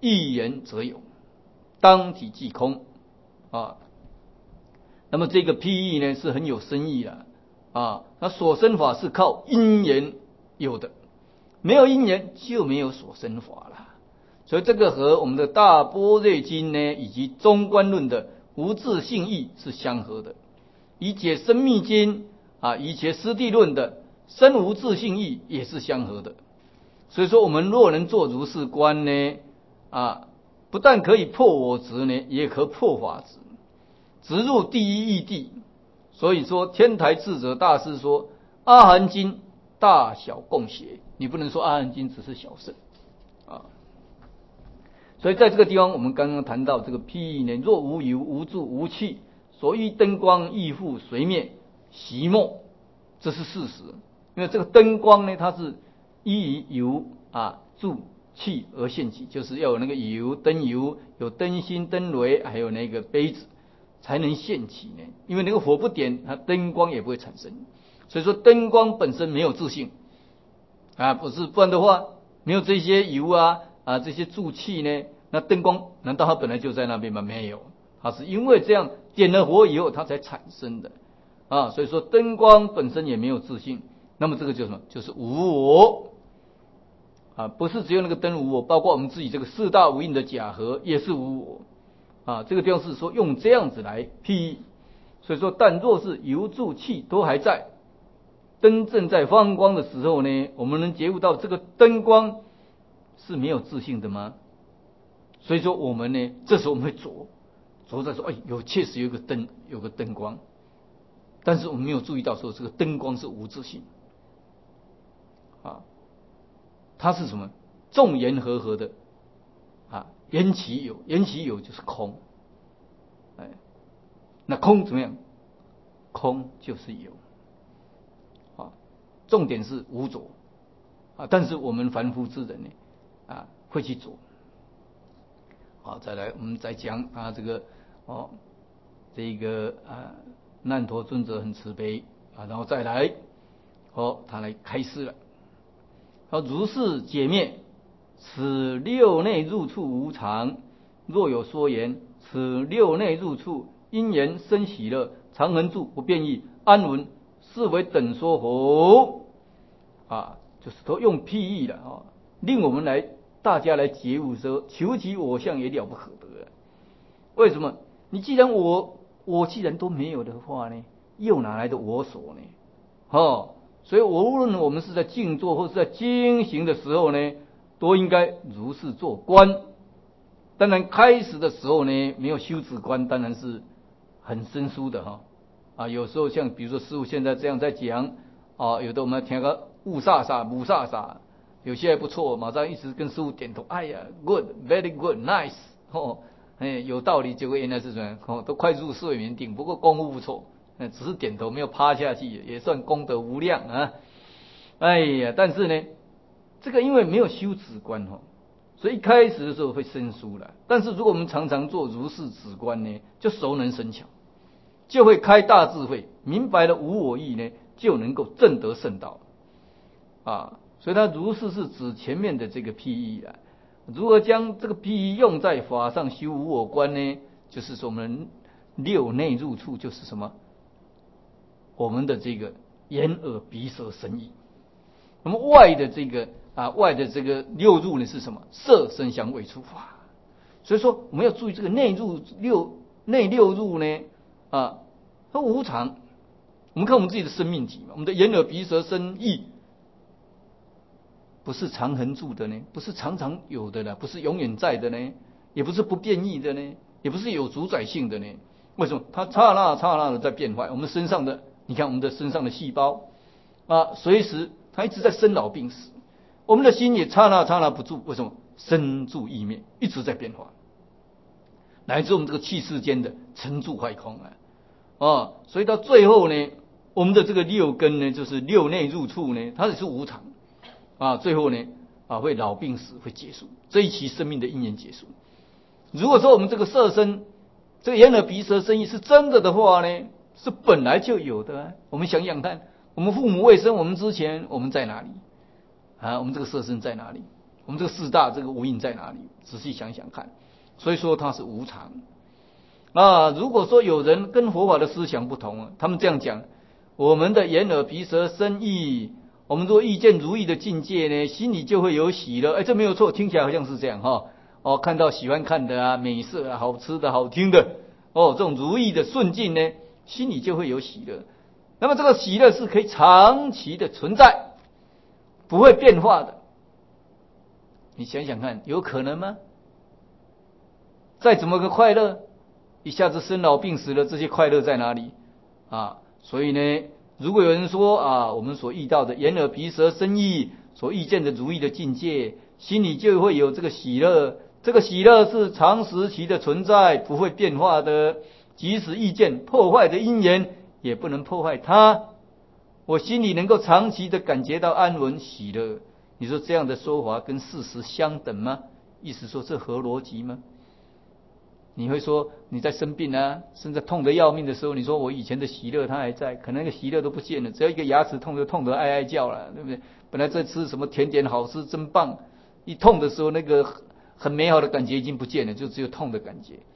一言则有，当体即空啊。那么这个譬喻呢是很有深意的啊。那所生法是靠因缘有的，没有因缘就没有所生法了。所以这个和我们的大般若经呢，以及中观论的无自性义是相合的。以解深密经啊，以解师地论的身无自性义也是相合的。所以说，我们若能做如是观呢，啊，不但可以破我执呢，也可破法执，直入第一义谛。所以说，天台智者大师说，阿含经大小共学，你不能说阿含经只是小圣啊。所以在这个地方，我们刚刚谈到这个譬喻呢，若无有无住无气，所依灯光亦复随灭熄没，这是事实。因为这个灯光呢，它是依于油住气而现起，就是要有那个油灯油，有灯芯灯蕊，还有那个杯子才能现起呢。因为那个火不点，它灯光也不会产生。所以说灯光本身没有自性不然的话没有这些油这些助气呢，那灯光难道它本来就在那边吗？没有，它是因为这样点了火以后它才产生的所以说灯光本身也没有自性。那么这个就是什么？就是无我不是只有那个灯无我，包括我们自己这个四大无印的假合也是无我这个地方是说用这样子来譬喻。所以说，但若是油助气都还在，灯正在放光的时候呢，我们能觉悟到这个灯光是没有自性的吗？所以说我们呢，这时候我们会着在说，确实有个灯光，但是我们没有注意到说这个灯光是无自性它是什么？众缘和合的缘起有，缘起有就是空。那空怎么样？空就是有重点是无着但是我们凡夫之人呢会去着再来我们再讲这个难陀尊者很慈悲然后再来他来开示了。如是解灭，此六内入处无常，若有说言，此六内入处因缘生喜乐，常恒住不变异，安稳，是为等说否？就是都用譬喻了令我们大家来觉悟说，求其我相也了不可得为什么？你既然我既然都没有的话呢，又哪来的我所呢？所以无论我们是在静坐或是在经行的时候呢，都应该如是做观。当然开始的时候呢，没有修止观，当然是很生疏的有时候像比如说师父现在这样在讲有的我们听个悟煞煞母煞煞，有些还不错，马上一直跟师父点头，哎呀 good very good nice 有道理，结果原来是什么都快入睡眠定，不过功夫不错，只是点头没有趴下去，也算功德无量但是呢，这个因为没有修止观所以一开始的时候会生疏了。但是如果我们常常做如是止观呢，就熟能生巧，就会开大智慧，明白了无我义呢，就能够证得圣道所以它如是是指前面的这个譬喻如何将这个譬喻用在法上修无我观呢？就是说我们六内入处就是什么？我们的这个眼耳鼻舌身意。那么外的这个六入呢是什么？色声香味触法。所以说我们要注意这个内六入呢它无常。我们看我们自己的生命体嘛，我们的眼耳鼻舌身意不是常恒住的呢，不是常常有的呢，不是永远在的呢，也不是不变异的呢，也不是有主宰性的呢。为什么？它刹那刹那的在变坏。我们身上的，你看我们的身上的细胞随时它一直在生老病死。我们的心也刹那刹那不住，为什么？生住意灭，一直在变化，乃至我们这个气世间的成住坏空所以到最后呢，我们的这个六根呢，就是六内入处呢，它也是无常最后呢会老病死，会结束这一期生命的因缘结束。如果说我们这个色身，这个眼耳鼻舌身意是真的的话呢，是本来就有的我们想想看，我们父母未生我们之前，我们在哪里我们这个色身在哪里？ 我们这个四大这个无印在哪里？仔细想想看。所以说它是无常。如果说有人跟佛法的思想不同，他们这样讲，我们的眼耳鼻舌身意，我们若意见如意的境界呢，心里就会有喜乐。这没有错，听起来好像是这样哈。看到喜欢看的啊，美色啊，好吃的好听的，这种如意的顺境呢，心里就会有喜乐。那么这个喜乐是可以长期的存在，不会变化的。你想想看，有可能吗？再怎么个快乐，一下子生老病死了，这些快乐在哪里所以呢，如果有人说我们所遇到的眼耳鼻舌身意所遇见的如意的境界，心里就会有这个喜乐，这个喜乐是长时期的存在，不会变化的，即使遇见破坏的因缘，也不能破坏它。我心里能够长期的感觉到安稳喜乐。你说这样的说法跟事实相等吗？意思说这合逻辑吗？你会说你在生病甚至痛得要命的时候，你说我以前的喜乐它还在，可能那个喜乐都不见了，只要一个牙齿痛就痛得哀哀叫了，对不对？本来在吃什么甜点好吃真棒，一痛的时候那个很美好的感觉已经不见了，就只有痛的感觉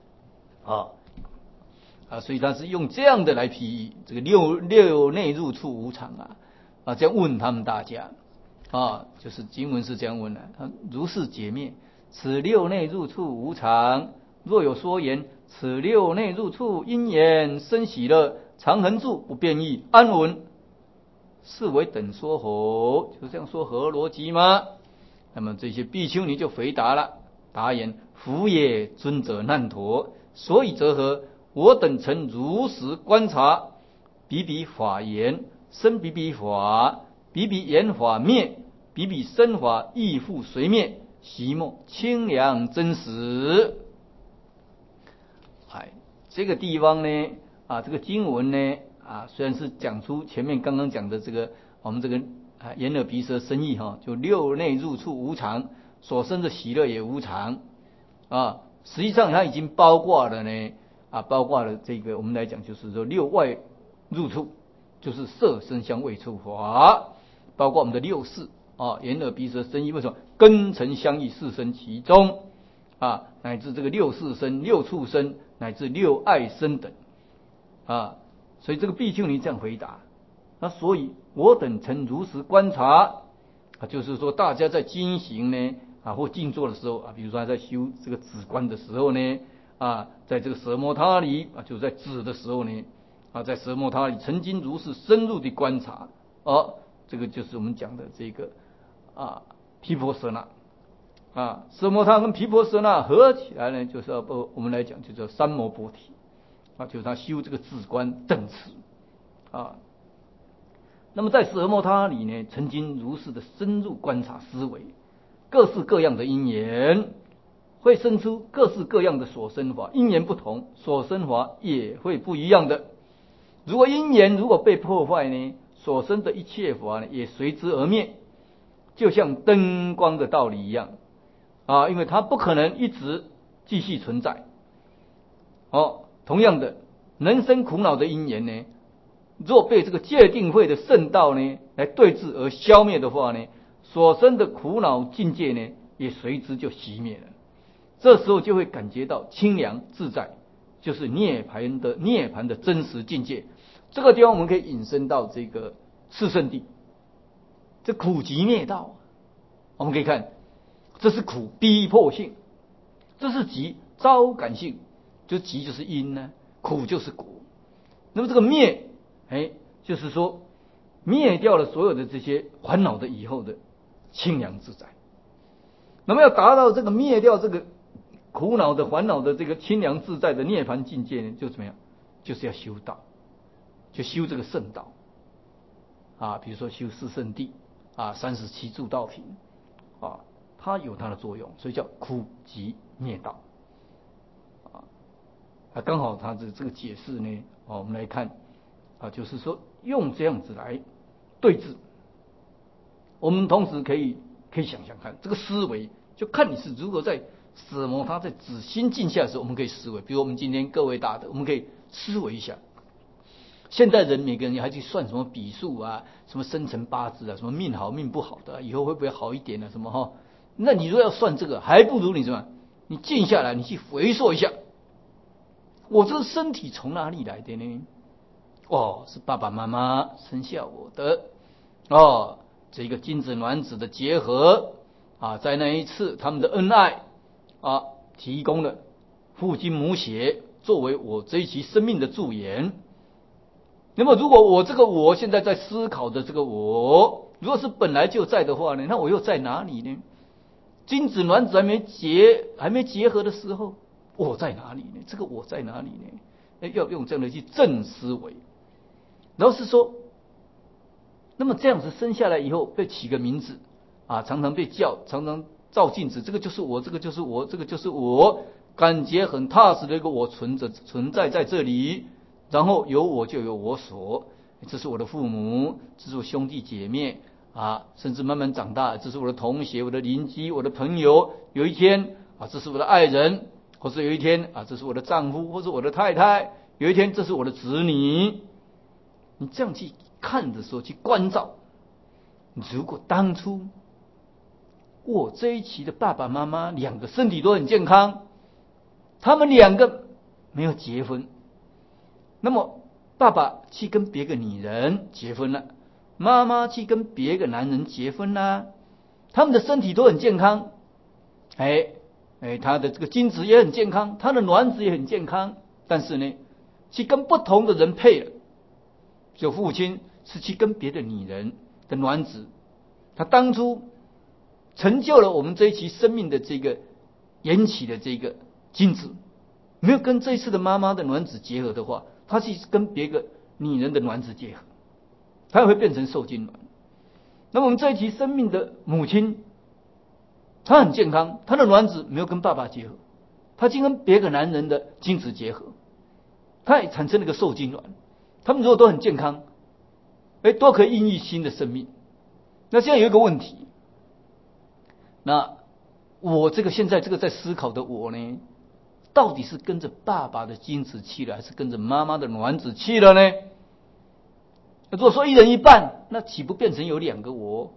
所以他是用这样的来比喻这个六内入处无常这样问他们大家就是经文是这样问的，如是解灭，此六内入处无常，若有说言，此六内入处因缘生喜乐，常恒住不变异安稳，是为等说否？就这样说合逻辑吗？那么这些比丘尼就回答了，答言：夫也，尊者难陀。所以则何？我等曾如实观察，比比法言，生比比法，比比言法灭，比比生法亦复随灭，悉莫清凉真实。这个地方呢这个经文呢虽然是讲出前面刚刚讲的这个我们这个眼耳鼻舌身意就六内入处无常，所生的喜乐也无常实际上它已经包括了呢包括了这个我们来讲就是说六外入处，就是色声香味触法，包括我们的六识眼耳鼻舌身意，为什么根尘相异四生其中乃至这个六识身、六触身，乃至六爱身等所以这个比丘尼这样回答。所以我等曾如实观察就是说大家在经行呢或静坐的时候比如说他在修这个止观的时候呢在这个奢摩他里就是在止的时候呢在奢摩他里曾经如是深入的观察这个就是我们讲的这个毗婆舍那奢摩他跟毗婆舍那合起来呢，就是我们来讲就叫三摩波提就是他修这个止观等持那么在奢摩他里呢，曾经如是的深入观察思维，各式各样的因缘会生出各式各样的所生法，因缘不同，所生法也会不一样的。如果因缘如果被破坏呢，所生的一切法呢也随之而灭，就像灯光的道理一样因为它不可能一直继续存在同样的，人生苦恼的因缘呢，若被这个戒定慧的圣道呢来对治而消灭的话呢，所生的苦恼境界呢也随之就熄灭了。这时候就会感觉到清凉自在，就是涅槃的真实境界。这个地方我们可以引申到这个四圣谛，这苦集灭道，我们可以看，这是苦逼迫性，这是集招感性，就集就是因呢，苦就是果。那么这个灭就是说灭掉了所有的这些烦恼的以后的清凉自在。那么要达到这个灭掉这个苦恼的烦恼的这个清凉自在的涅槃境界呢，就怎么样？就是要修道，就修这个圣道比如说修四圣谛37助道品它有它的作用，所以叫苦集灭道刚好它的这个解释呢我们来看就是说用这样子来对治。我们同时可以想想看，这个思维就看你是如果在奢摩他在止心静下的时候，我们可以思维。比如我们今天各位大德，我们可以思维一下，现代人每个人还去算什么笔数什么生辰八字什么命好命不好的以后会不会好一点什么那你如果要算这个，还不如你什么？你静下来，你去回溯一下，我这个身体从哪里来的呢？哦，是爸爸妈妈生下我的。哦，这个精子卵子的结合啊，在那一次他们的恩爱啊，提供了父精母血作为我这一期生命的助缘。那么如果我这个我现在在思考的这个我，如果是本来就在的话呢，那我又在哪里呢？精子卵子还没结合的时候，我在哪里呢？这个我在哪里呢？要用这样的去正思维。然后是说，那么这样子生下来以后被起个名字啊，常常被叫，常常照镜子，这个就是我，这个就是我，这个就是我，感觉很踏实的一个我存在在这里。然后有我就有我所，这是我的父母，这是我兄弟姐妹啊，甚至慢慢长大，这是我的同学、我的邻居、我的朋友。有一天啊，这是我的爱人，或是有一天啊，这是我的丈夫，或是我的太太。有一天，这是我的子女。你这样去看的时候，去关照，如果当初我这一期的爸爸妈妈两个身体都很健康，他们两个没有结婚，那么爸爸去跟别个女人结婚了，妈妈去跟别个男人结婚了，他们的身体都很健康，他的这个精子也很健康，他的卵子也很健康，但是呢，去跟不同的人配了。就父亲是去跟别的女人的卵子，他当初成就了我们这一期生命的这个引起的这个精子，没有跟这一次的妈妈的卵子结合的话，他去跟别个女人的卵子结合，他也会变成受精卵。那么我们这一期生命的母亲，她很健康，她的卵子没有跟爸爸结合，她去跟别个男人的精子结合，她也产生了一个受精卵。他们如果都很健康，都可以孕育新的生命。那现在有一个问题，那我这个现在这个在思考的我呢，到底是跟着爸爸的精子去了，还是跟着妈妈的卵子去了呢？如果说一人一半，那岂不变成有两个我？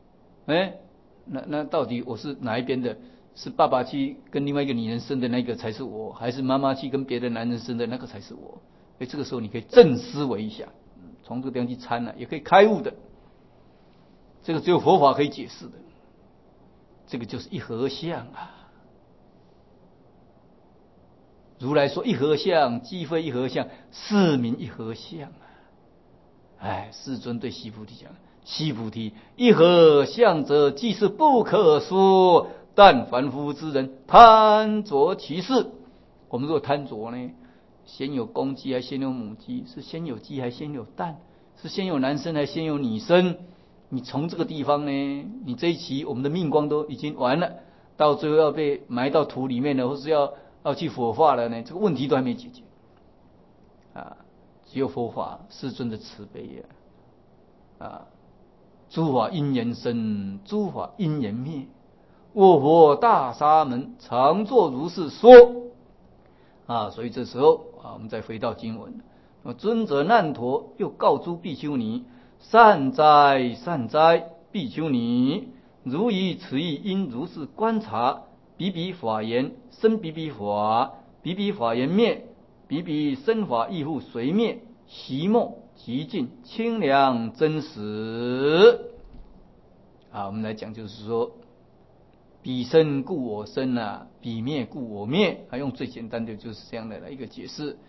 那到底我是哪一边的？是爸爸去跟另外一个女人生的那个才是我，还是妈妈去跟别的男人生的那个才是我？这个时候你可以正思维一下，从这个地方去参也可以开悟的。这个只有佛法可以解释的，这个就是一合相啊。如来说一合相，即非一合相，是名一合相啊。世尊对须菩提讲：须菩提，一合相者，即是不可说。但凡夫之人贪着其事。我们如果贪着呢？先有公鸡还先有母鸡？是先有鸡还先有蛋？是先有男生还先有女生？你从这个地方呢，你这一期我们的命光都已经完了，到最后要被埋到土里面了，或是要去火化了呢，这个问题都还没解决啊！只有佛法世尊的慈悲诸法因缘生，诸法因缘灭，我佛大沙门常作如是说所以这时候我们再回到经文，尊者难陀又告诸比丘尼：善哉善哉，比丘尼，如以此意应如是观察，彼彼法言生，彼彼法，彼彼法言灭，彼彼生法亦复随灭，习梦极尽，清凉真实。我们来讲就是说，彼生故我生彼灭故我灭，用最简单的就是这样的一个解释。